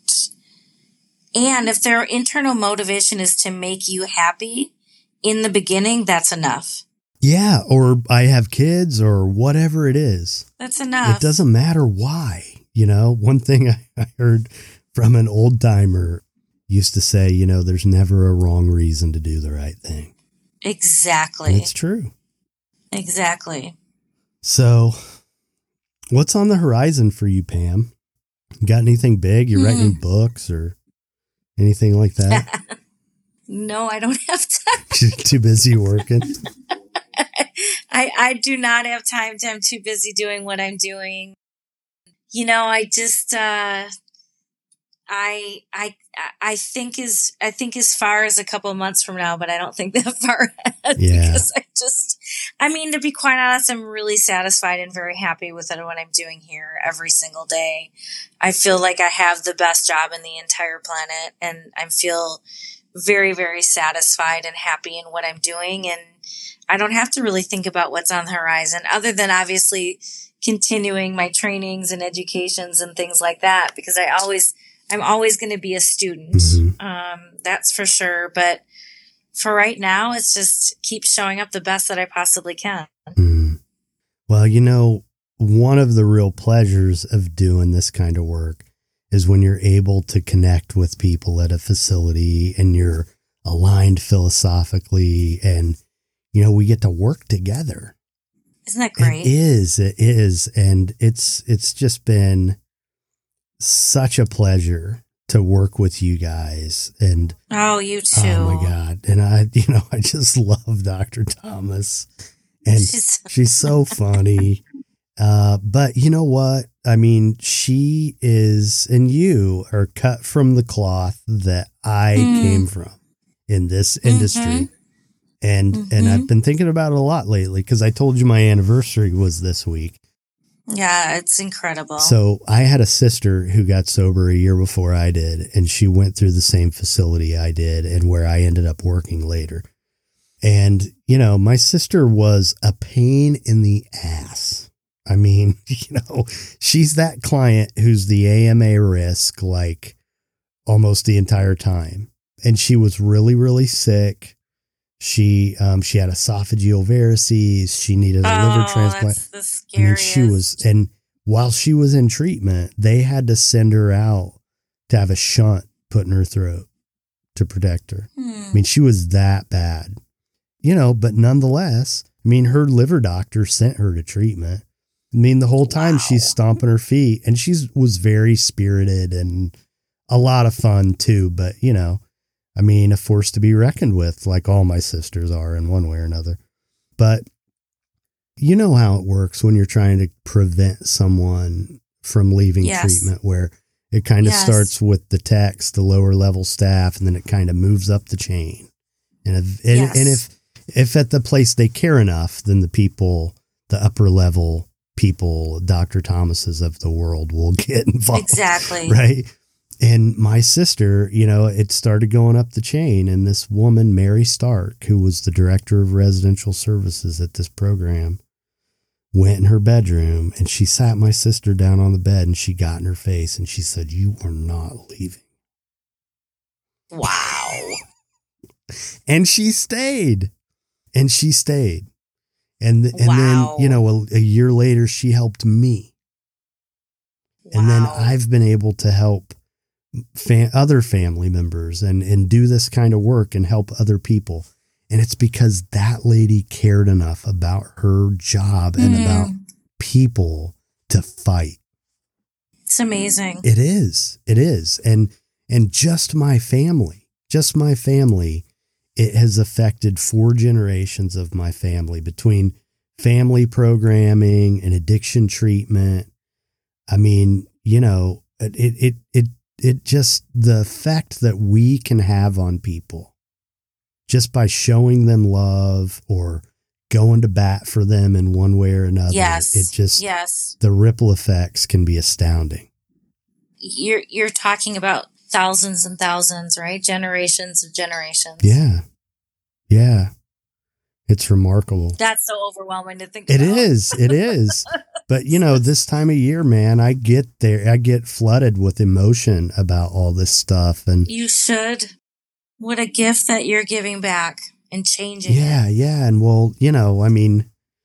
Speaker 3: And if their internal motivation is to make you happy in the beginning, that's enough.
Speaker 4: Yeah. Or I have kids or whatever it is.
Speaker 3: That's enough.
Speaker 4: It doesn't matter why. One thing I heard from an old timer used to say, there's never a wrong reason to do the right thing.
Speaker 3: Exactly.
Speaker 4: And it's true.
Speaker 3: Exactly.
Speaker 4: So what's on the horizon for you, Pam? You got anything big? You writing books or anything like that?
Speaker 3: No, I don't have time.
Speaker 4: Too busy working?
Speaker 3: I do not have time. I'm too busy doing what I'm doing. I just, I think as far as a couple of months from now, but I don't think that far ahead.
Speaker 4: Yeah.
Speaker 3: Because to be quite honest, I'm really satisfied and very happy with what I'm doing here every single day. I feel like I have the best job in the entire planet, and I feel very, very satisfied and happy in what I'm doing. And I don't have to really think about what's on the horizon other than obviously continuing my trainings and educations and things like that, because I'm always going to be a student. Mm-hmm. That's for sure. But for right now, it's just keep showing up the best that I possibly can.
Speaker 4: Mm-hmm. Well, one of the real pleasures of doing this kind of work is when you're able to connect with people at a facility and you're aligned philosophically and, we get to work together.
Speaker 3: Isn't that great?
Speaker 4: It is. And it's just been such a pleasure to work with you guys. And
Speaker 3: oh, you too.
Speaker 4: Oh my God. And I just love Dr. Thomas, and she's so funny. But you know what? She is, and you are cut from the cloth that I came from in this industry. And I've been thinking about it a lot lately because I told you my anniversary was this week.
Speaker 3: Yeah, it's incredible.
Speaker 4: So I had a sister who got sober a year before I did, and she went through the same facility I did and where I ended up working later. And, my sister was a pain in the ass. She's that client who's the AMA risk like almost the entire time. And she was really, really sick. She had esophageal varices. She needed a liver transplant.
Speaker 3: That's the scariest.
Speaker 4: And while she was in treatment, they had to send her out to have a shunt put in her throat to protect her. She was that bad, but nonetheless, her liver doctor sent her to treatment. The whole time she's stomping her feet, and she was very spirited and a lot of fun too, but you know, I mean, a force to be reckoned with, like all my sisters are in one way or another. But you know how it works when you're trying to prevent someone from leaving treatment, where it kind of starts with the techs, the lower level staff, and then it kind of moves up the chain. And if at the place they care enough, then the people, the upper level people, Dr. Thomases of the world will get involved.
Speaker 3: Exactly.
Speaker 4: Right. And my sister, you know, it started going up the chain, and this woman, Mary Stark, who was the director of residential services at this program, went in her bedroom and she sat my sister down on the bed and she got in her face and she said, "You are not leaving."
Speaker 3: Wow.
Speaker 4: And she stayed. And then, you know, a year later, she helped me. Wow. And then I've been able to help other family members and do this kind of work and help other people. And it's because that lady cared enough about her job and about people to fight.
Speaker 3: It's amazing.
Speaker 4: It is. And just my family, it has affected 4 generations of my family, between family programming and addiction treatment. I mean, you know, it just, the effect that we can have on people just by showing them love or going to bat for them in one way or another. The ripple effects can be astounding.
Speaker 3: You're talking about thousands and thousands, right? Generations of generations.
Speaker 4: Yeah. Yeah. It's remarkable.
Speaker 3: That's so overwhelming to think about.
Speaker 4: It is. But you know, this time of year, man, I get flooded with emotion about all this stuff. And
Speaker 3: you should. What a gift that you're giving back and changing.
Speaker 4: Yeah. And well, you know, I mean,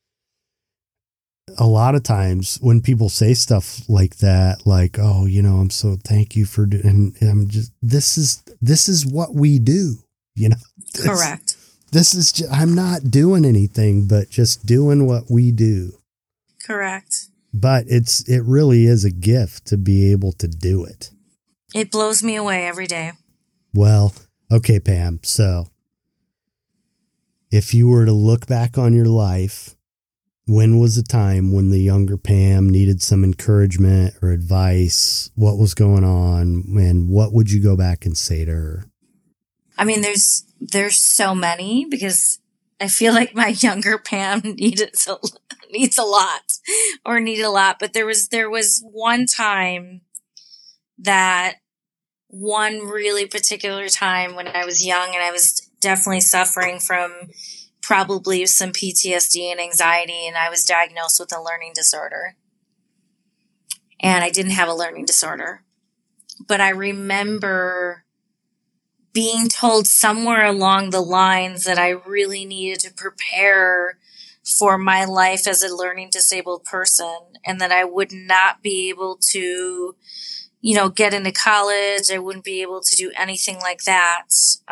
Speaker 4: a lot of times when people say stuff like that, like, "Oh, you know, I'm so thank you for doing," and I'm just, this is what we do, you know?
Speaker 3: Correct.
Speaker 4: This is just, I'm not doing anything, but just doing what we do.
Speaker 3: Correct.
Speaker 4: But it really is a gift to be able to do it.
Speaker 3: It blows me away every day.
Speaker 4: Well, okay, Pam. So if you were to look back on your life, when was a time when the younger Pam needed some encouragement or advice? What was going on? And what would you go back and say to her?
Speaker 3: I mean, there's so many, because I feel like my younger Pam needs a lot. But there was one time, that one really particular time when I was young, and I was definitely suffering from probably some PTSD and anxiety, and I was diagnosed with a learning disorder. And I didn't have a learning disorder. But I remember being told somewhere along the lines that I really needed to prepare for my life as a learning disabled person, and that I would not be able to, you know, get into college. I wouldn't be able to do anything like that.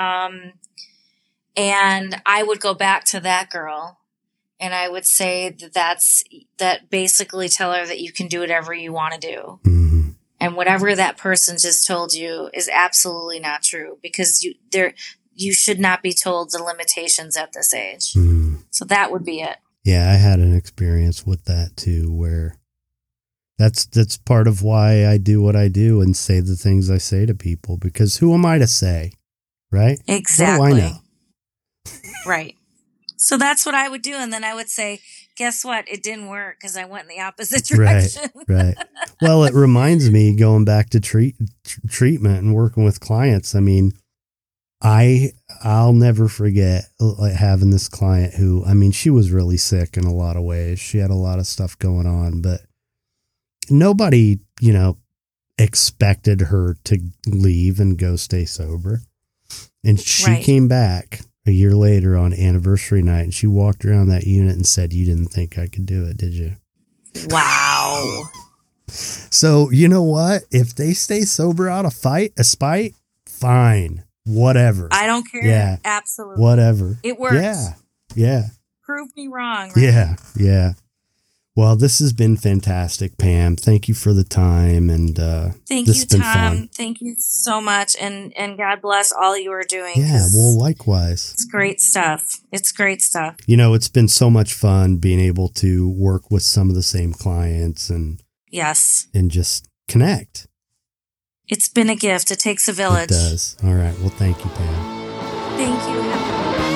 Speaker 3: And I would go back to that girl and I would say that basically tell her that you can do whatever you want to do. Mm-hmm. And whatever that person just told you is absolutely not true, because you should not be told the limitations at this age. Mm-hmm. So that would be it.
Speaker 4: Yeah, I had an experience with that too, where that's part of why I do what I do and say the things I say to people, because who am I to say, right?
Speaker 3: Exactly.
Speaker 4: What do I know?
Speaker 3: Right. So that's what I would do. And then I would say, guess what? It didn't work because I went in the opposite direction.
Speaker 4: Right. Well, it reminds me, going back to treatment and working with clients. I mean, I'll never forget having this client who, I mean, she was really sick in a lot of ways. She had a lot of stuff going on, but nobody, you know, expected her to leave and go stay sober. And she came back a year later on anniversary night, and she walked around that unit and said, "You didn't think I could do it, did you?"
Speaker 3: Wow.
Speaker 4: So, you know what? If they stay sober out of spite, fine. Whatever.
Speaker 3: I don't care.
Speaker 4: Yeah.
Speaker 3: Absolutely.
Speaker 4: Whatever.
Speaker 3: It works.
Speaker 4: Yeah.
Speaker 3: Prove me wrong.
Speaker 4: Right? Yeah. Well, this has been fantastic, Pam. Thank you for the time, and
Speaker 3: thank
Speaker 4: this
Speaker 3: you,
Speaker 4: has been
Speaker 3: Tom.
Speaker 4: fun.
Speaker 3: Thank you so much, and God bless all you are doing.
Speaker 4: Yeah, well, likewise.
Speaker 3: It's great stuff. It's great stuff.
Speaker 4: You know, it's been so much fun being able to work with some of the same clients and
Speaker 3: yes,
Speaker 4: and just connect.
Speaker 3: It's been a gift. It takes a village.
Speaker 4: It does. All right. Well, thank you, Pam.
Speaker 3: Thank you.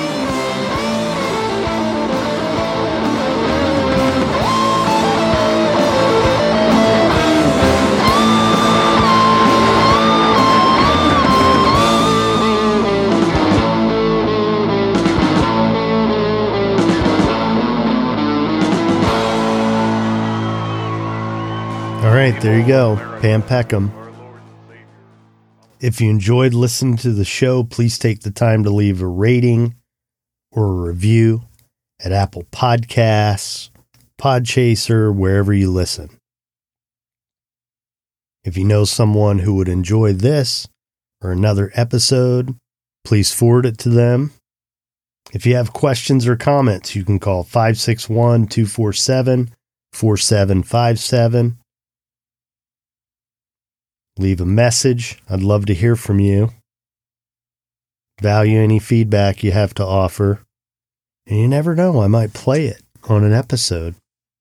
Speaker 1: All right, there you go, Pam Peckham. If you enjoyed listening to the show, please take the time to leave a rating or a review at Apple Podcasts, Podchaser, wherever you listen. If you know someone who would enjoy this or another episode, please forward it to them. If you have questions or comments, you can call 561-247-4757. Leave a message. I'd love to hear from you. Value any feedback you have to offer. And you never know, I might play it on an episode.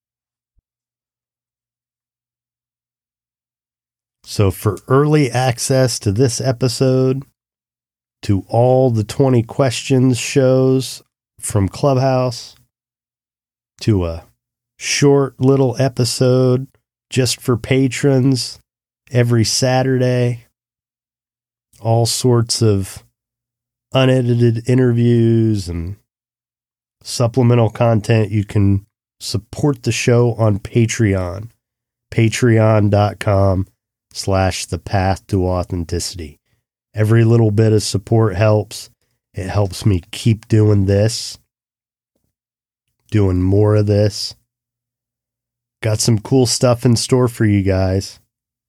Speaker 1: So for early access to this episode, to all the 20 questions shows from Clubhouse, to a short little episode just for patrons every Saturday, all sorts of unedited interviews and supplemental content. You can support the show on Patreon, patreon.com/thepath-to-authenticity. Every little bit of support helps. It helps me keep doing this, doing more of this. Got some cool stuff in store for you guys.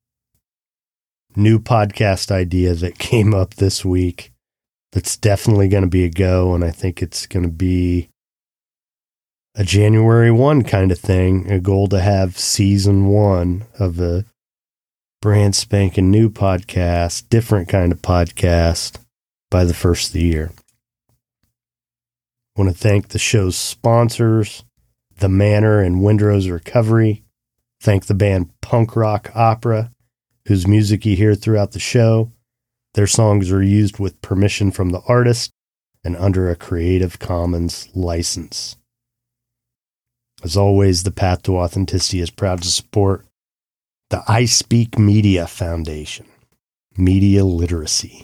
Speaker 1: New podcast idea that came up this week that's definitely going to be a go, and I think it's going to be a January 1 kind of thing, a goal to have season 1 of a brand spanking new podcast, different kind of podcast by the first of the year. I want to thank the show's sponsors, The Manor and Windrose Recovery. Thank the band Punk Rock Opera, whose music you hear throughout the show. Their songs are used with permission from the artist and under a Creative Commons license. As always, the Path to Authenticity is proud to support the I Speak Media Foundation, media literacy.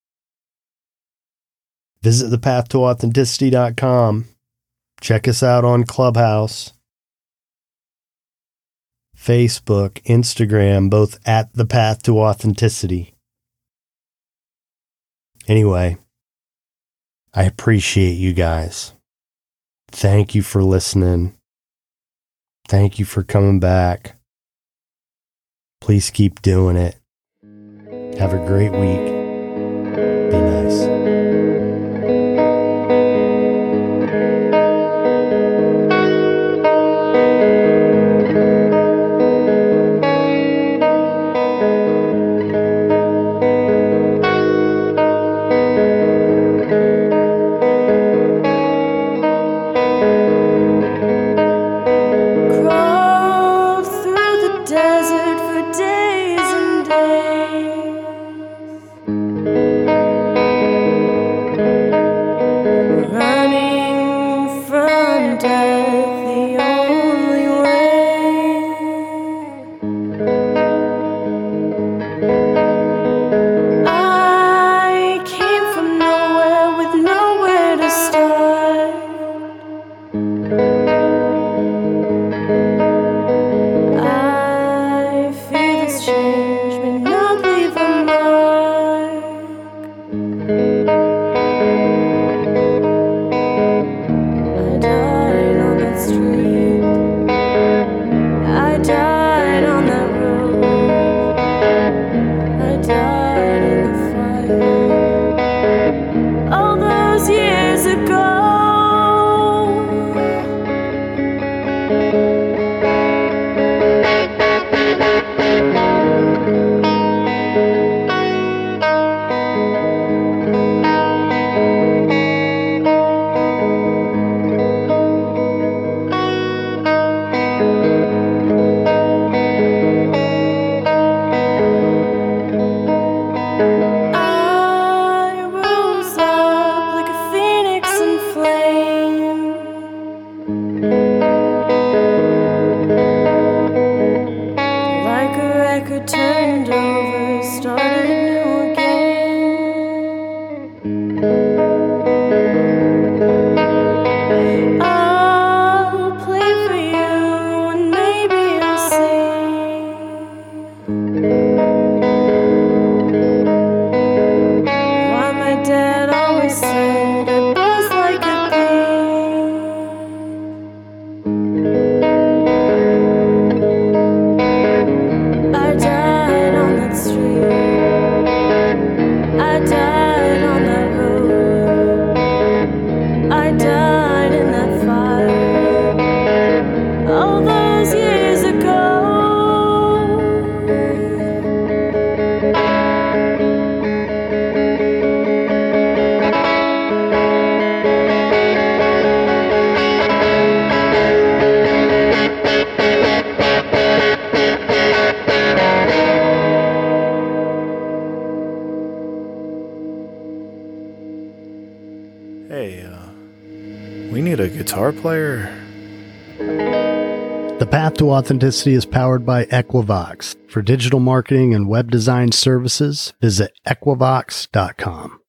Speaker 1: Visit thepath-to-authenticity.com. Check us out on Clubhouse, Facebook, Instagram, both at The Path to Authenticity. Anyway, I appreciate you guys. Thank you for listening. Thank you for coming back. Please keep doing it. Have a great week. Be nice.
Speaker 2: Crawled through the desert for days and days. record turned over, started new again. I'll play for you and maybe you'll see why my dad always said I was like a bee. I died on that street, I died on that road, I died in that fire all those years ago.
Speaker 5: Hey, we need a guitar player.
Speaker 1: The Path to Authenticity is powered by Equivox. For digital marketing and web design services, visit equivox.com.